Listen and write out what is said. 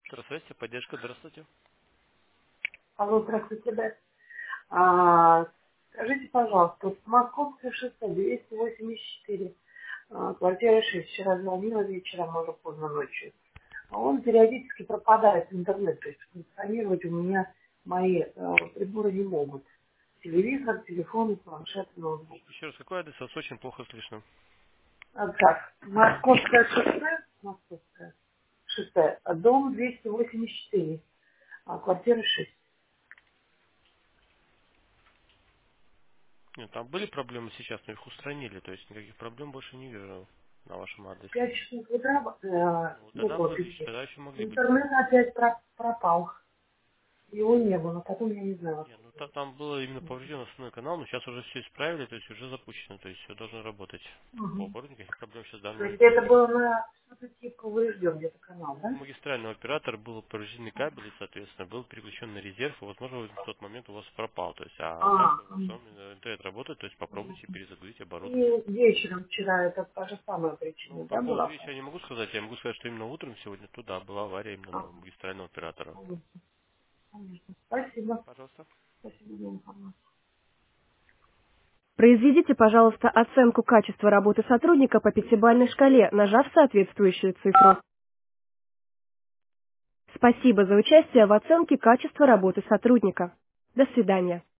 Здравствуйте, поддержка, здравствуйте. Алло, здравствуйте, да. Скажите, пожалуйста, вот Московское шоссе 284, квартира 6, вчера звонила вечером, уже поздно ночью. А он периодически пропадает в интернет, то есть функционировать у меня мои приборы не могут. Телевизор, телефон, планшет, ноутбук. Еще раз, какой адрес? Вас очень плохо слышно. Так, Московское шоссе, дом 284, квартира 6. Нет, там были проблемы сейчас, но их устранили, то есть никаких проблем больше не вижу на вашем адресе. 5 часов утра, Ну, ну, тогда около были, 5. тогда еще могли быть Интернет проблемы. опять пропал. Его не было. Потом я не знаю. Нет, ну там было именно поврежден основной канал, но сейчас уже все исправили, то есть уже запущено, то есть все должно работать. По Угу. городу никаких проблем сейчас в данный То есть момент не это вижу. было на что-то типа поврежден где-то канал, У да? магистрального оператора был повреждены кабели, соответственно, был переключен на резерв, и, возможно, в тот момент у вас пропал. То есть, а так в Понятно. основном интернет работает, то есть попробуйте перезагрузить И оборудование. вечером вчера это та же самая Ну, причина, по да, поводу была? вещи я не могу сказать. Я могу сказать, что именно утром сегодня туда была авария именно Ага. у магистрального оператора. Понятно. Понятно. Спасибо. Пожалуйста. Спасибо за информацию. Произведите, пожалуйста, оценку качества работы сотрудника по пятибалльной шкале, нажав соответствующую цифру. Спасибо за участие в оценке качества работы сотрудника. До свидания.